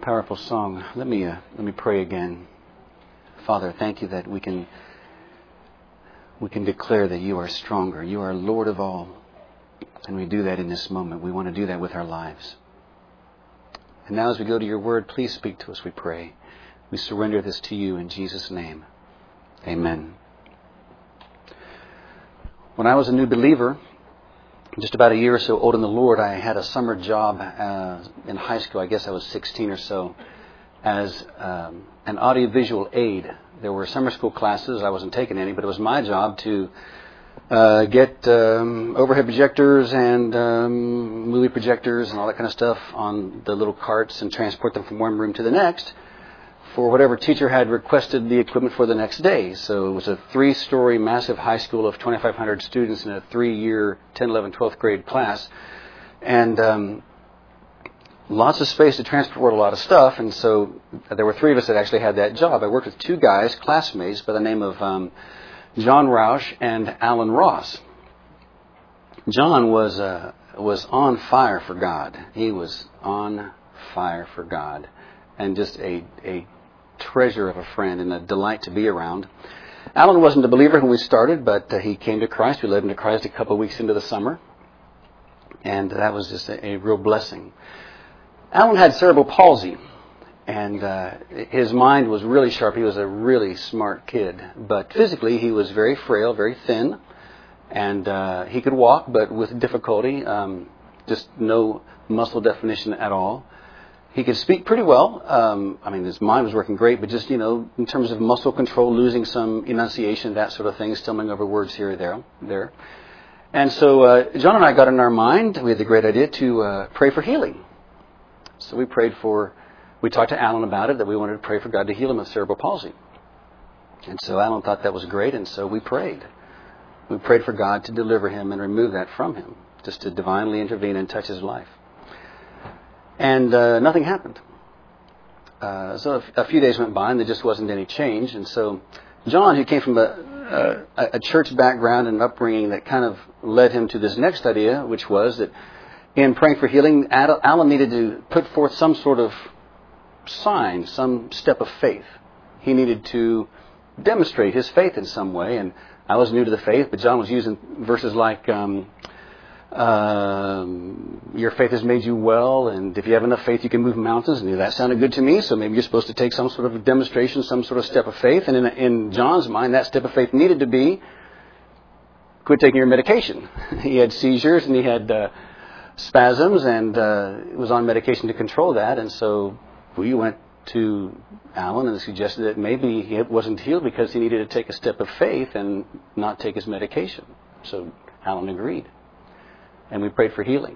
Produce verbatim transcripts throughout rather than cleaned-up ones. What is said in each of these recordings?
Powerful song. Let me uh, let me pray again. Father, thank you that we can we can declare that you are stronger. You are Lord of all. And we do that in this moment. We want to do that with our lives. And now as we go to your word, please speak to us, we pray. We surrender this to you in Jesus' name. Amen. When I was a new believer, just about a year or so old in the Lord, I had a summer job uh, in high school. I guess I was sixteen or so, as um, an audiovisual aide. There were summer school classes. I wasn't taking any, but it was my job to uh, get um, overhead projectors and um, movie projectors and all that kind of stuff on the little carts and transport them from one room to the next for whatever teacher had requested the equipment for the next day. So it was a three-story massive high school of twenty-five hundred students in a three-year ten, eleven, twelfth grade class. And um, lots of space to transport a lot of stuff. And so there were three of us that actually had that job. I worked with two guys, classmates, by the name of um, John Roush and Alan Ross. John was uh, was on fire for God. He was on fire for God. And just a, a treasure of a friend and a delight to be around. Alan wasn't a believer when we started, but uh, he came to Christ. We led him to Christ a couple of weeks into the summer. And that was just a, a real blessing. Alan had cerebral palsy. And uh, his mind was really sharp. He was a really smart kid. But physically, he was very frail, very thin. And uh, he could walk, but with difficulty. Um, just no muscle definition at all. He could speak pretty well. Um, I mean, his mind was working great, but just, you know, in terms of muscle control, losing some enunciation, that sort of thing, stumbling over words here or there. there. And so uh, John and I got in our mind, we had the great idea to uh, pray for healing. So we prayed for, we talked to Alan about it, that we wanted to pray for God to heal him of cerebral palsy. And so Alan thought that was great, and so we prayed. We prayed for God to deliver him and remove that from him, just to divinely intervene and touch his life. And uh, nothing happened. Uh, so a, a few days went by and there just wasn't any change. And so John, who came from a, a, a church background and upbringing that kind of led him to this next idea, which was that in praying for healing, Alan needed to put forth some sort of sign, some step of faith. He needed to demonstrate his faith in some way. And I was new to the faith, but John was using verses like... Um, Um, your faith has made you well, and if you have enough faith, you can move mountains. And that sounded good to me, so maybe you're supposed to take some sort of demonstration, some sort of step of faith. And in, in John's mind, that step of faith needed to be quit taking your medication. He had seizures and he had uh, spasms, and uh, was on medication to control that. And so we went to Alan and suggested that maybe he wasn't healed because he needed to take a step of faith and not take his medication. So Alan agreed. And we prayed for healing.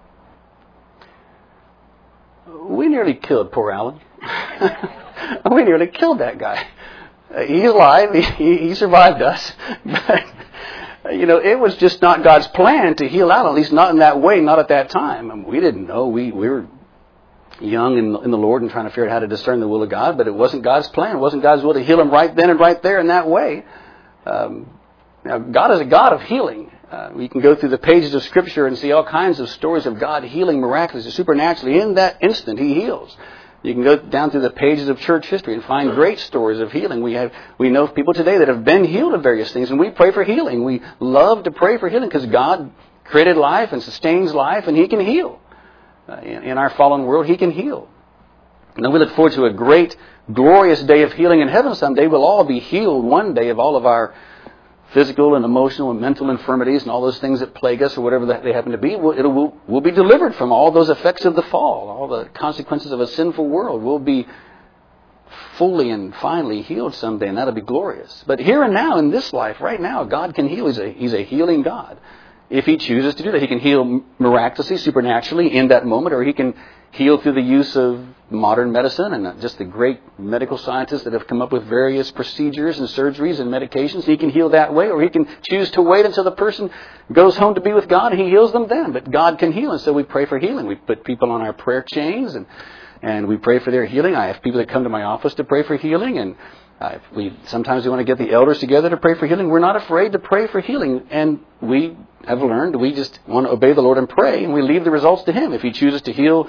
We nearly killed poor Alan. We nearly killed that guy. Uh, he's alive. He, he survived us. But, you know, it was just not God's plan to heal Alan, at least not in that way, not at that time. I mean, we didn't know. We, we were young in, in the Lord and trying to figure out how to discern the will of God, but it wasn't God's plan. It wasn't God's will to heal him right then and right there in that way. Um, now, God is a God of healing. Uh, we can go through the pages of Scripture and see all kinds of stories of God healing miraculously, supernaturally. In that instant, He heals. You can go down through the pages of church history and find great stories of healing. We have, we know people today that have been healed of various things, and we pray for healing. We love to pray for healing because God created life and sustains life, and He can heal. Uh, in, in our fallen world, He can heal. And then we look forward to a great, glorious day of healing in heaven someday. We'll all be healed one day of all of our physical and emotional and mental infirmities and all those things that plague us or whatever that they happen to be. We'll, it'll, we'll, we'll be delivered from all those effects of the fall, all the consequences of a sinful world. We'll be fully and finally healed someday, and that'll be glorious. But here and now, in this life, right now, God can heal. He's a, he's a healing God. If He chooses to do that, He can heal miraculously, supernaturally in that moment, or He can heal through the use of modern medicine and just the great medical scientists that have come up with various procedures and surgeries and medications. He can heal that way, or He can choose to wait until the person goes home to be with God and He heals them then. But God can heal, and so we pray for healing. We put people on our prayer chains, and and we pray for their healing. I have people that come to my office to pray for healing, and uh, we sometimes we want to get the elders together to pray for healing. We're not afraid to pray for healing, and we have learned we just want to obey the Lord and pray, and we leave the results to Him. If He chooses to heal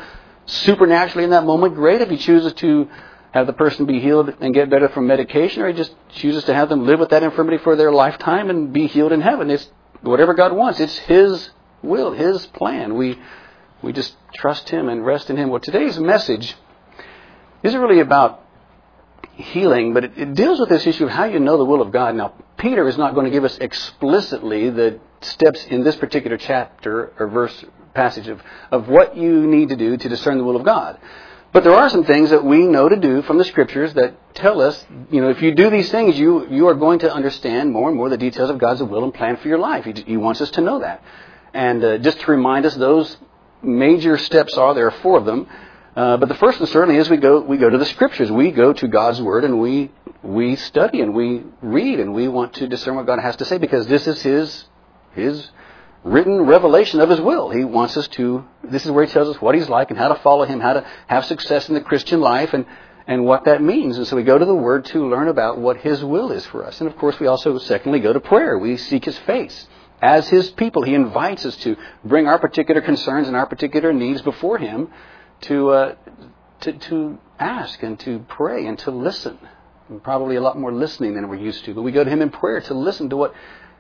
supernaturally in that moment, great. If He chooses to have the person be healed and get better from medication, or He just chooses to have them live with that infirmity for their lifetime and be healed in heaven. It's whatever God wants. It's His will, His plan. We we just trust Him and rest in Him. Well, today's message isn't really about healing, but it, it deals with this issue of how you know the will of God. Now, Peter is not going to give us explicitly the steps in this particular chapter or verse passage of, of what you need to do to discern the will of God. But there are some things that we know to do from the Scriptures that tell us, you know, if you do these things, you you are going to understand more and more the details of God's will and plan for your life. He, he wants us to know that. And uh, just to remind us, those major steps are, there are four of them. Uh, but the first one certainly is we go we go to the Scriptures. We go to God's Word and we we study and we read and we want to discern what God has to say, because this is His His written revelation of His will. He wants us to, this is where He tells us what He's like and how to follow Him, how to have success in the Christian life and, and what that means. And so we go to the Word to learn about what His will is for us. And of course we also secondly go to prayer. We seek His face. As His people, He invites us to bring our particular concerns and our particular needs before Him to, uh, to, to ask and to pray and to listen. And probably a lot more listening than we're used to. But we go to Him in prayer to listen to what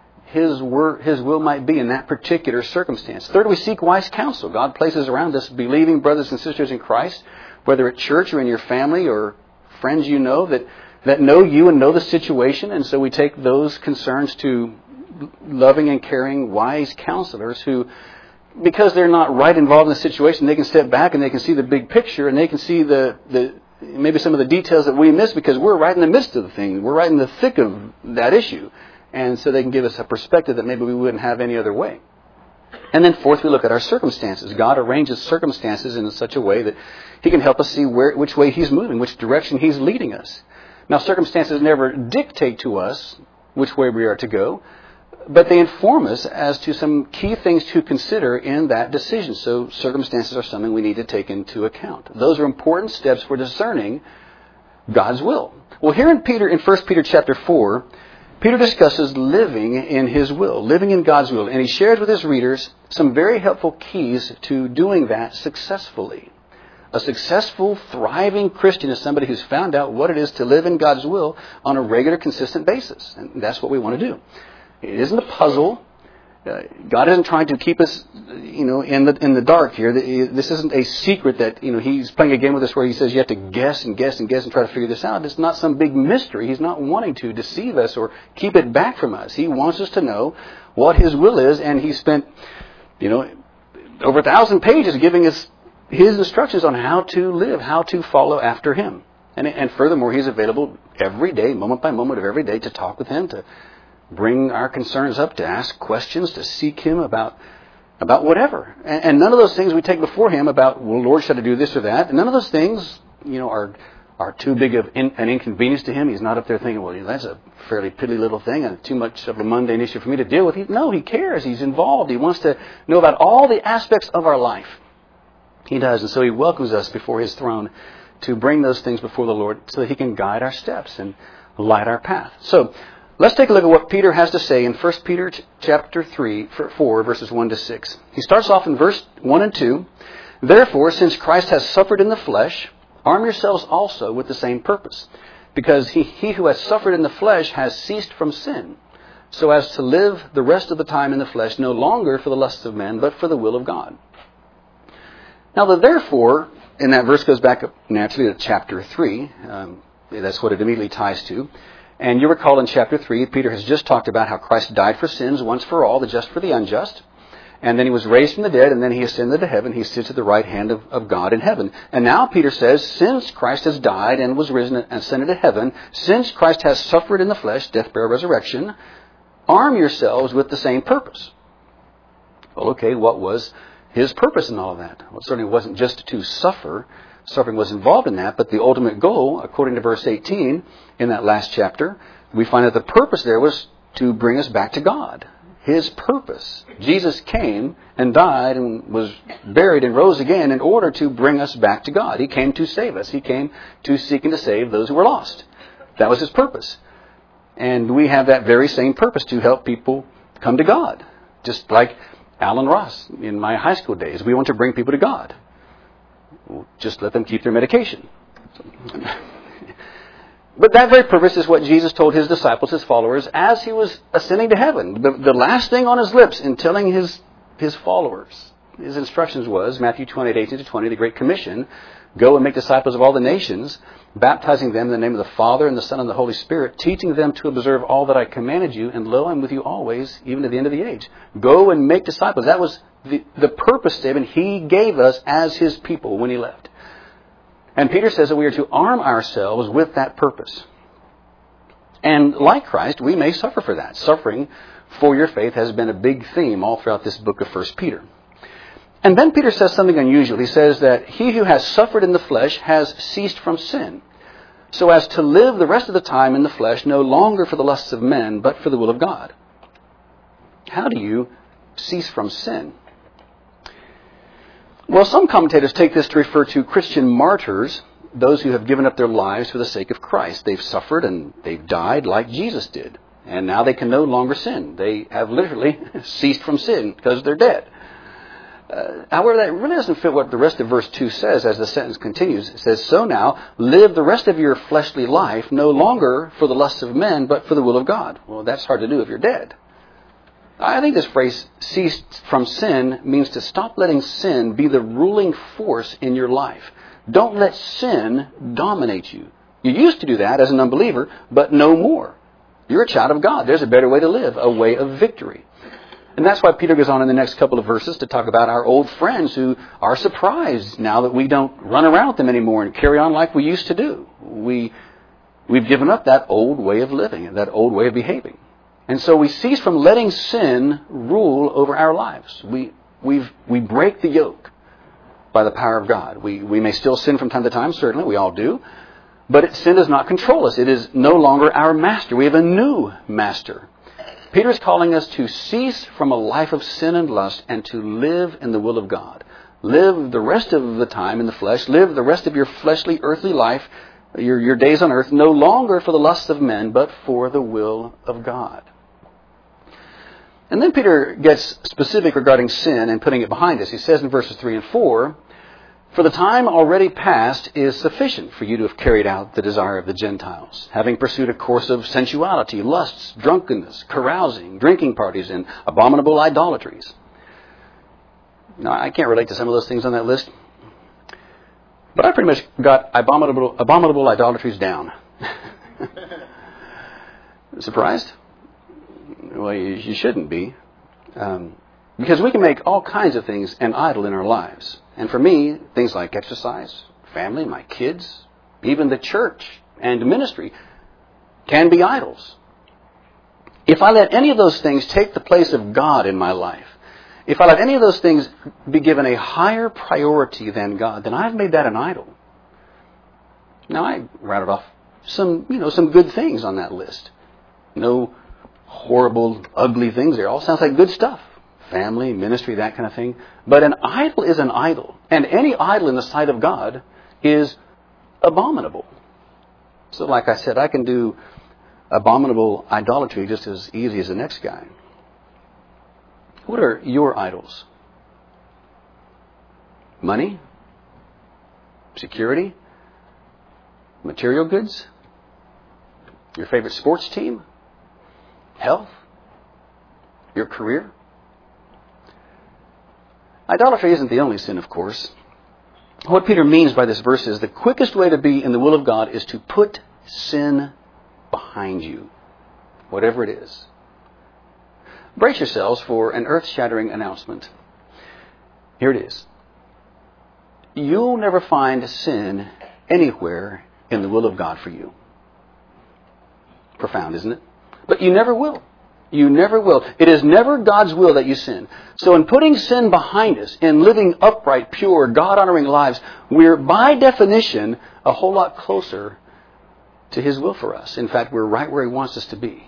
His word, His will might be in that particular circumstance. Third, we seek wise counsel. God places around us believing brothers and sisters in Christ, whether at church or in your family or friends you know that, that know you and know the situation. And so we take those concerns to loving and caring, wise counselors who, because they're not right involved in the situation, they can step back and they can see the big picture and they can see the, the maybe some of the details that we miss because we're right in the midst of the thing. We're right in the thick of that issue. And so they can give us a perspective that maybe we wouldn't have any other way. And then fourth, we look at our circumstances. God arranges circumstances in such a way that He can help us see where, which way He's moving, which direction He's leading us. Now, circumstances never dictate to us which way we are to go, but they inform us as to some key things to consider in that decision. So circumstances are something we need to take into account. Those are important steps for discerning God's will. Well, here in Peter, in First Peter chapter four, Peter discusses living in His will, living in God's will, and he shares with his readers some very helpful keys to doing that successfully. A successful, thriving Christian is somebody who's found out what it is to live in God's will on a regular, consistent basis. And that's what we want to do. It isn't a puzzle. Uh, God isn't trying to keep us, you know, in the in the dark here. This isn't a secret that, you know, He's playing a game with us where He says you have to guess and guess and guess and try to figure this out. It's not some big mystery. He's not wanting to deceive us or keep it back from us. He wants us to know what His will is, and He spent, you know, over a thousand pages giving us His instructions on how to live, how to follow after Him. And, and furthermore, He's available every day, moment by moment of every day, to talk with Him, to bring our concerns up, to ask questions, to seek Him about about whatever. And, and none of those things we take before Him about, well, Lord, should I do this or that? And none of those things, you know, are are too big of in, an inconvenience to Him. He's not up there thinking, well, that's a fairly piddly little thing and too much of a mundane issue for me to deal with. He, no, He cares. He's involved. He wants to know about all the aspects of our life. He does. And so He welcomes us before His throne to bring those things before the Lord so that He can guide our steps and light our path. So let's take a look at what Peter has to say in First Peter chapter three, four, verses one to six. He starts off in verse one and two. Therefore, since Christ has suffered in the flesh, arm yourselves also with the same purpose, because he, he who has suffered in the flesh has ceased from sin, so as to live the rest of the time in the flesh, no longer for the lusts of men, but for the will of God. Now, the therefore, in that verse goes back up naturally to chapter three. Um, that's what it immediately ties to. And you recall in chapter three, Peter has just talked about how Christ died for sins once for all, the just for the unjust. And then He was raised from the dead, and then He ascended to heaven. He sits at the right hand of, of God in heaven. And now Peter says, since Christ has died and was risen and ascended to heaven, since Christ has suffered in the flesh, death, burial, resurrection, arm yourselves with the same purpose. Well, okay, what was His purpose in all of that? Well, it certainly wasn't just to suffer. Suffering was involved in that, but the ultimate goal, according to verse eighteen, in that last chapter, we find that the purpose there was to bring us back to God. His purpose. Jesus came and died and was buried and rose again in order to bring us back to God. He came to save us. He came to seek and to save those who were lost. That was His purpose. And we have that very same purpose, to help people come to God. Just like Alan Ross in my high school days. We want to bring people to God. Well, just let them keep their medication. But that very purpose is what Jesus told his disciples, his followers, as he was ascending to heaven. The, the last thing on his lips in telling his, his followers, his instructions was, Matthew twenty-eight, eighteen to twenty, the Great Commission, go and make disciples of all the nations, baptizing them in the name of the Father and the Son and the Holy Spirit, teaching them to observe all that I commanded you, and lo, I'm with you always, even to the end of the age. Go and make disciples. That was the, the purpose statement he gave us as his people when he left. And Peter says that we are to arm ourselves with that purpose. And like Christ, we may suffer for that. Suffering for your faith has been a big theme all throughout this book of First Peter. And then Peter says something unusual. He says that he who has suffered in the flesh has ceased from sin, so as to live the rest of the time in the flesh, no longer for the lusts of men, but for the will of God. How do you cease from sin? Well, some commentators take this to refer to Christian martyrs, those who have given up their lives for the sake of Christ. They've suffered and they've died like Jesus did. And now they can no longer sin. They have literally ceased from sin because they're dead. Uh, however, that really doesn't fit what the rest of verse two says as the sentence continues. It says, so now, live the rest of your fleshly life no longer for the lusts of men, but for the will of God. Well, that's hard to do if you're dead. I think this phrase, cease from sin, means to stop letting sin be the ruling force in your life. Don't let sin dominate you. You used to do that as an unbeliever, but no more. You're a child of God. There's a better way to live, a way of victory. And that's why Peter goes on in the next couple of verses to talk about our old friends who are surprised now that we don't run around with them anymore and carry on like we used to do. We, we've given up that old way of living, that old way of behaving. And so we cease from letting sin rule over our lives. We, we've, we break the yoke by the power of God. We, we may still sin from time to time, certainly, we all do. But it, sin does not control us. It is no longer our master. We have a new master. Peter is calling us to cease from a life of sin and lust and to live in the will of God. Live the rest of the time in the flesh. Live the rest of your fleshly, earthly life, your, your days on earth, no longer for the lusts of men, but for the will of God. And then Peter gets specific regarding sin and putting it behind us. He says in verses three and four, for the time already past is sufficient for you to have carried out the desire of the Gentiles, having pursued a course of sensuality, lusts, drunkenness, carousing, drinking parties, and abominable idolatries. Now, I can't relate to some of those things on that list, but I pretty much got abominable, abominable idolatries down. Surprised? Well, you, you shouldn't be. Um, because we can make all kinds of things an idol in our lives. And for me, things like exercise, family, my kids, even the church and ministry can be idols. If I let any of those things take the place of God in my life, if I let any of those things be given a higher priority than God, then I've made that an idol. Now, I routed off some, you know, some good things on that list. No horrible, ugly things there. All sounds like good stuff. Family, ministry, that kind of thing. But an idol is an idol. And any idol in the sight of God is abominable. So like I said, I can do abominable idolatry just as easy as the next guy. What are your idols? Money? Security? Material goods? Your favorite sports team? Health? Your career? Idolatry isn't the only sin, of course. What Peter means by this verse is the quickest way to be in the will of God is to put sin behind you, whatever it is. Brace yourselves for an earth-shattering announcement. Here it is. You'll never find sin anywhere in the will of God for you. Profound, isn't it? But you never will. You never will. It is never God's will that you sin. So in putting sin behind us, in living upright, pure, God-honoring lives, we're by definition a whole lot closer to His will for us. In fact, we're right where He wants us to be.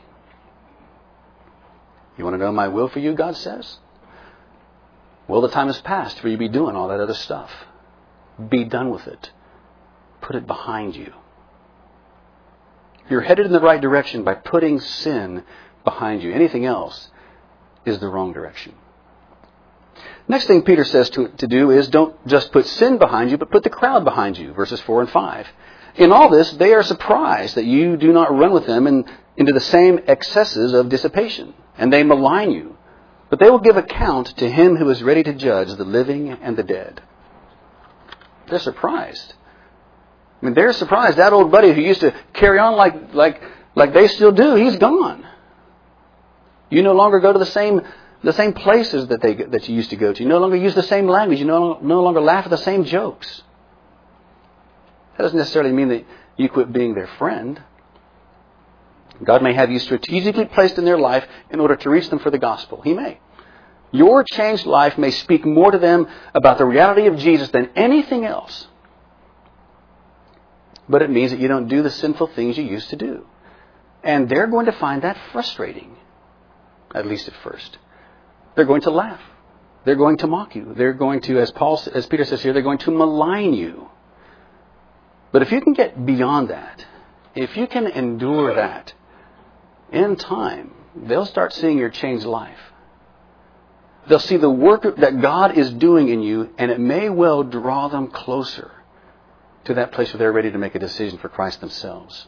You want to know my will for you, God says? Well, the time has passed for you to be doing all that other stuff. Be done with it. Put it behind you. You're headed in the right direction by putting sin behind you. Anything else is the wrong direction. Next thing Peter says to, to do is don't just put sin behind you, but put the crowd behind you, verses four and five. In all this, they are surprised that you do not run with them in, into the same excesses of dissipation, and they malign you. But they will give account to him who is ready to judge the living and the dead. They're surprised. I mean, they're surprised. That old buddy who used to carry on like like like they still do, he's gone. You no longer go to the same the same places that they that you used to go to. You no longer use the same language. You no, no longer laugh at the same jokes. That doesn't necessarily mean that you quit being their friend. God may have you strategically placed in their life in order to reach them for the gospel. He may. Your changed life may speak more to them about the reality of Jesus than anything else. But it means that you don't do the sinful things you used to do. And they're going to find that frustrating, at least at first. They're going to laugh. They're going to mock you. They're going to, as Paul, as Peter says here, they're going to malign you. But if you can get beyond that, if you can endure that, in time, they'll start seeing your changed life. They'll see the work that God is doing in you, and it may well draw them closer to that place where they're ready to make a decision for Christ themselves.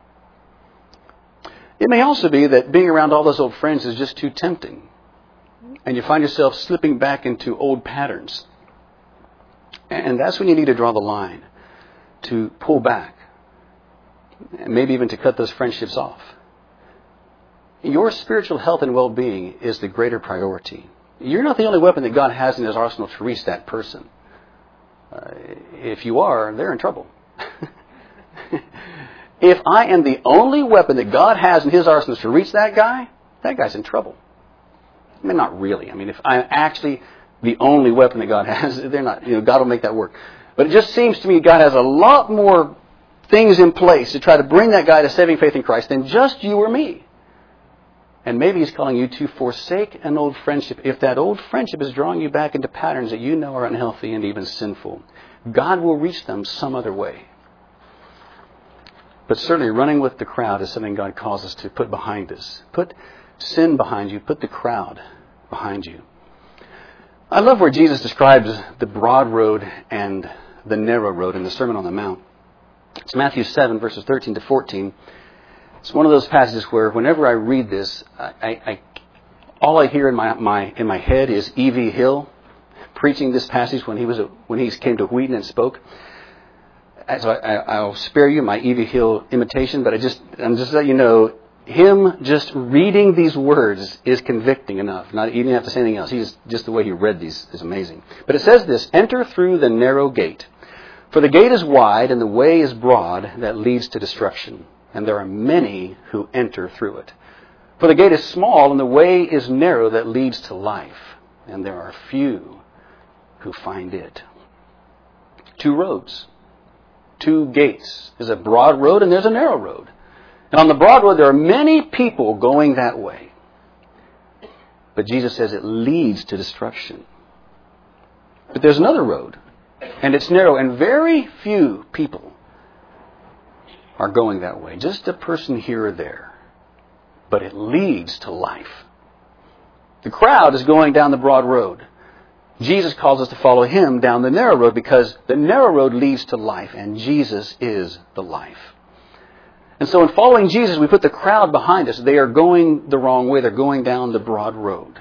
It may also be that being around all those old friends is just too tempting, and you find yourself slipping back into old patterns. And that's when you need to draw the line, to pull back, and maybe even to cut those friendships off. Your spiritual health and well-being is the greater priority. You're not the only weapon that God has in His arsenal to reach that person. Uh, if you are, they're in trouble. If I am the only weapon that God has in His arsenal to reach that guy, that guy's in trouble. I mean, not really. I mean, if I'm actually the only weapon that God has, they're not. You know, God will make that work. But it just seems to me God has a lot more things in place to try to bring that guy to saving faith in Christ than just you or me. And maybe He's calling you to forsake an old friendship if that old friendship is drawing you back into patterns that you know are unhealthy and even sinful. God will reach them some other way. But certainly running with the crowd is something God calls us to put behind us. Put sin behind you. Put the crowd behind you. I love where Jesus describes the broad road and the narrow road in the Sermon on the Mount. It's Matthew seven, verses thirteen to fourteen. It's one of those passages where whenever I read this, I, I, all I hear in my, my in my head is E V Hill preaching this passage when he was a, when he came to Wheaton and spoke. So I, I'll spare you my E V Hill imitation, but I just I'm just letting you know, him just reading these words is convicting enough. Not you didn't have to say anything else. He just just the way he read these is amazing. But it says this: "Enter through the narrow gate, for the gate is wide and the way is broad that leads to destruction. And there are many who enter through it. For the gate is small and the way is narrow that leads to life. And there are few who find it." Two roads. Two gates. There's a broad road and there's a narrow road. And on the broad road there are many people going that way. But Jesus says it leads to destruction. But there's another road. And it's narrow and very few people are going that way. Just a person here or there. But it leads to life. The crowd is going down the broad road. Jesus calls us to follow Him down the narrow road because the narrow road leads to life and Jesus is the life. And so in following Jesus, we put the crowd behind us. They are going the wrong way. They're going down the broad road.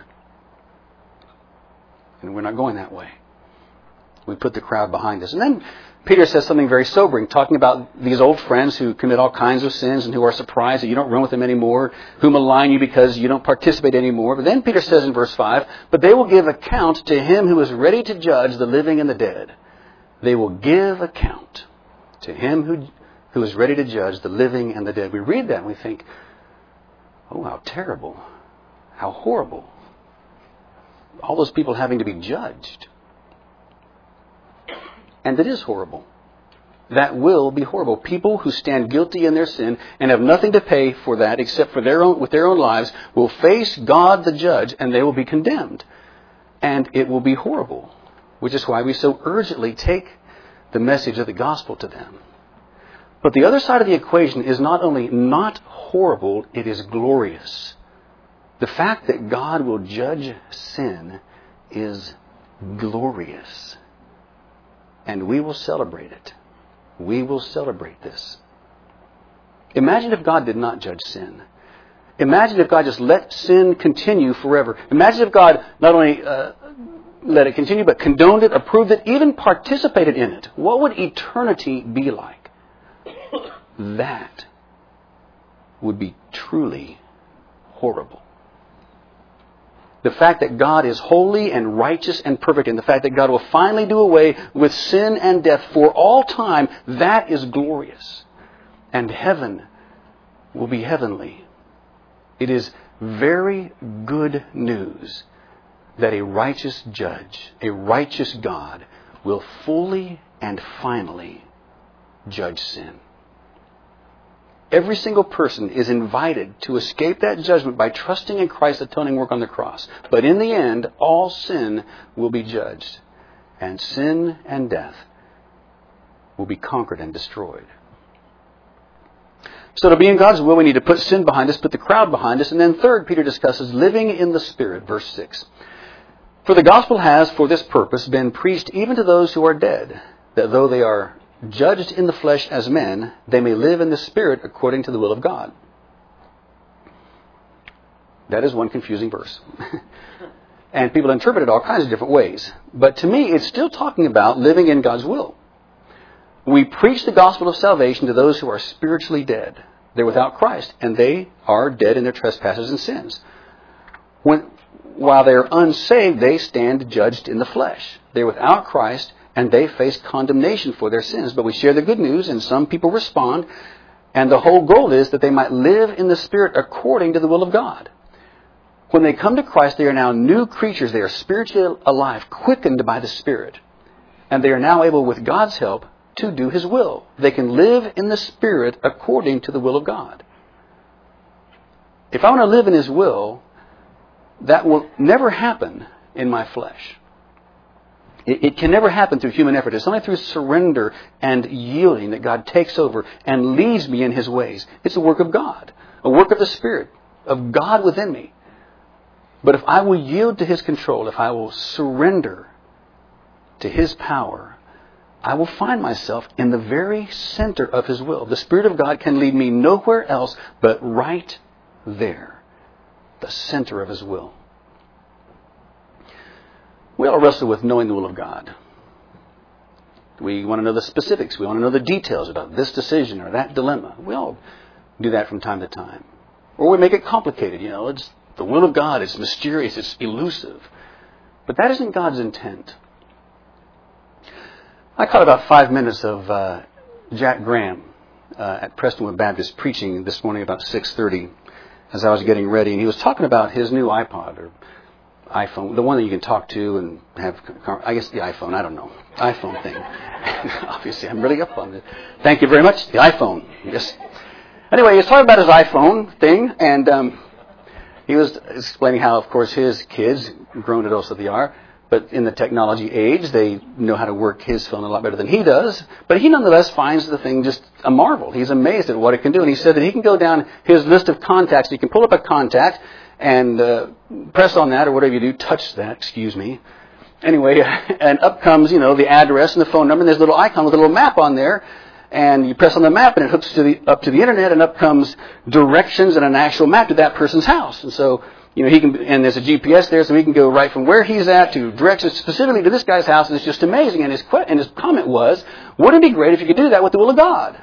And we're not going that way. We put the crowd behind us. And then Peter says something very sobering, talking about these old friends who commit all kinds of sins and who are surprised that you don't run with them anymore, who malign you because you don't participate anymore. But then Peter says in verse five, "But they will give account to Him who is ready to judge the living and the dead." They will give account to Him who, who is ready to judge the living and the dead. We read that and we think, oh, how terrible, how horrible. All those people having to be judged. And it is horrible. That will be horrible. People who stand guilty in their sin and have nothing to pay for that except for their own, with their own lives will face God the judge and they will be condemned. And it will be horrible. Which is why we so urgently take the message of the gospel to them. But the other side of the equation is not only not horrible, it is glorious. The fact that God will judge sin is glorious. And we will celebrate it. We will celebrate this. Imagine if God did not judge sin. Imagine if God just let sin continue forever. Imagine if God not only uh, let it continue, but condoned it, approved it, even participated in it. What would eternity be like? That would be truly horrible. The fact that God is holy and righteous and perfect, and the fact that God will finally do away with sin and death for all time, that is glorious. And heaven will be heavenly. It is very good news that a righteous judge, a righteous God, will fully and finally judge sin. Every single person is invited to escape that judgment by trusting in Christ's atoning work on the cross. But in the end, all sin will be judged. And sin and death will be conquered and destroyed. So to be in God's will, we need to put sin behind us, put the crowd behind us. And then third, Peter discusses living in the Spirit, verse six. For the gospel has, for this purpose, been preached even to those who are dead, that though they are judged in the flesh as men, they may live in the Spirit according to the will of God. That is one confusing verse. And people interpret it all kinds of different ways. But to me, it's still talking about living in God's will. We preach the gospel of salvation to those who are spiritually dead. They're without Christ, and they are dead in their trespasses and sins. When, while they're unsaved, they stand judged in the flesh. They're without Christ, and they face condemnation for their sins. But we share the good news, and some people respond, and the whole goal is that they might live in the Spirit according to the will of God. When they come to Christ, they are now new creatures. They are spiritually alive, quickened by the Spirit. And they are now able, with God's help, to do His will. They can live in the Spirit according to the will of God. If I want to live in His will, that will never happen in my flesh. It, it can never happen through human effort. It's only through surrender and yielding that God takes over and leads me in His ways. It's a work of God, a work of the Spirit, of God within me. But if I will yield to His control, if I will surrender to His power, I will find myself in the very center of His will. The Spirit of God can lead me nowhere else but right there, the center of His will. We all wrestle with knowing the will of God. We want to know the specifics. We want to know the details about this decision or that dilemma. We all do that from time to time. Or we make it complicated. You know, it's the will of God. It's mysterious. It's elusive. But that isn't God's intent. I caught about five minutes of uh, Jack Graham uh, at Prestonwood Baptist preaching this morning about six thirty as I was getting ready. And he was talking about his new iPod or iPhone, the one that you can talk to and have, I guess the iPhone, I don't know, iPhone thing. Obviously, I'm really up on it. Thank you very much. The iPhone. Yes. Anyway, he was talking about his iPhone thing, and um, he was explaining how, of course, his kids, grown adults that they are, but in the technology age, they know how to work his phone a lot better than he does. But he nonetheless finds the thing just a marvel. He's amazed at what it can do. And he said that he can go down his list of contacts. He can pull up a contact and uh, press on that or whatever you do. Touch that, excuse me. Anyway, and up comes, you know, the address and the phone number. And there's a little icon with a little map on there. And you press on the map and it hooks to the, up to the internet. And up comes directions and an actual map to that person's house. And so, you know, he can, and there's a G P S there, so he can go right from where he's at to directions specifically to this guy's house, and it's just amazing. And his que- and his comment was, wouldn't it be great if you could do that with the will of God?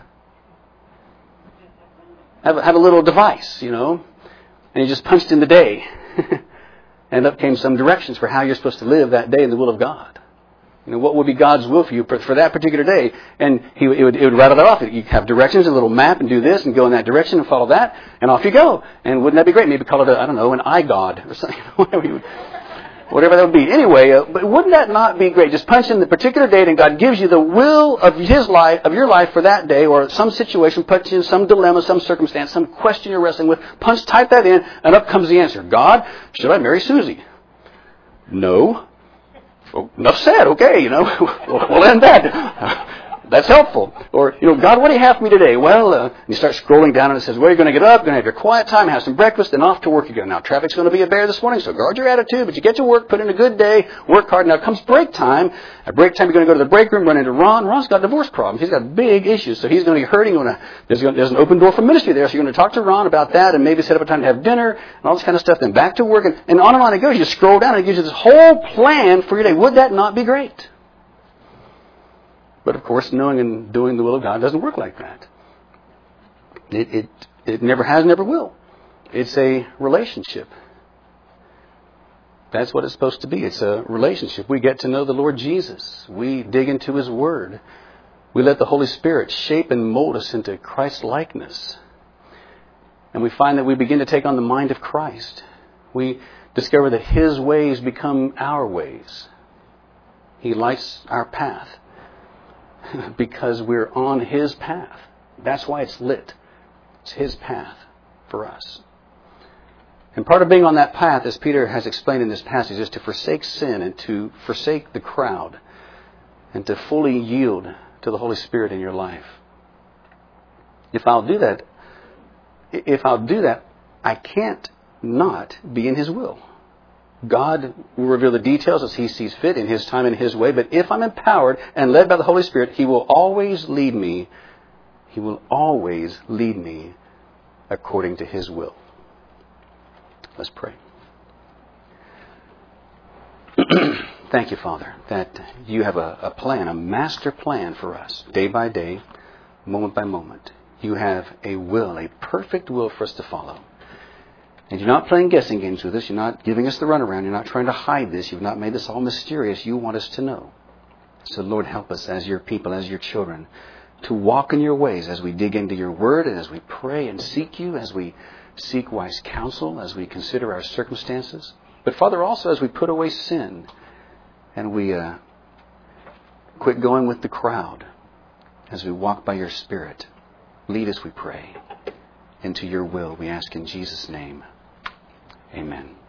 Have a, have a little device, you know, and he just punched in the day, and up came some directions for how you're supposed to live that day in the will of God. You know, what would be God's will for you for, for that particular day? And he it would, it would rattle that off. You have directions, a little map, and do this, and go in that direction, and follow that, and off you go. And wouldn't that be great? Maybe call it, a, I don't know, an iGod, or something, whatever, you would, whatever that would be. Anyway, uh, but wouldn't that not be great? Just punch in the particular date, and God gives you the will of His life, of your life for that day, or some situation, punch in some dilemma, some circumstance, some question you're wrestling with, punch, type that in, and up comes the answer. God, should I marry Susie? No. Well, enough said. Okay, you know, we'll end that. That's helpful. Or, you know, God, what do you have for me today? Well, uh, you start scrolling down and it says, well, you're going to get up, going to have your quiet time, have some breakfast, and off to work you go. Now, traffic's going to be a bear this morning, so guard your attitude, but you get to work, put in a good day, work hard. Now comes break time. At break time, you're going to go to the break room, run into Ron. Ron's got divorce problems. He's got big issues, so he's going to be hurting. Going to, there's, going to, there's an open door for ministry there, so you're going to talk to Ron about that and maybe set up a time to have dinner and all this kind of stuff. Then back to work, and, and on and on it goes. You scroll down and it gives you this whole plan for your day. Would that not be great? But of course, knowing and doing the will of God doesn't work like that. It, it, it never has, never will. It's a relationship. That's what it's supposed to be. It's a relationship. We get to know the Lord Jesus. We dig into His Word. We let the Holy Spirit shape and mold us into Christ's likeness. And we find that we begin to take on the mind of Christ. We discover that His ways become our ways. He lights our path because we're on His path. That's why it's lit. It's His path for us. And part of being on that path, as Peter has explained in this passage, is to forsake sin and to forsake the crowd and to fully yield to the Holy Spirit in your life. If I'll do that, if I'll do that, I can't not be in His will. God will reveal the details as He sees fit in His time and His way. But if I'm empowered and led by the Holy Spirit, He will always lead me. He will always lead me according to His will. Let's pray. Thank you, Father, that you have a, a plan, a master plan for us, day by day, moment by moment. You have a will, a perfect will for us to follow. And you're not playing guessing games with us. You're not giving us the runaround. You're not trying to hide this. You've not made this all mysterious. You want us to know. So, Lord, help us as your people, as your children, to walk in your ways as we dig into your word and as we pray and seek you, as we seek wise counsel, as we consider our circumstances. But, Father, also as we put away sin and we uh, quit going with the crowd, as we walk by your Spirit, lead us, we pray, into your will. We ask in Jesus' name. Amen.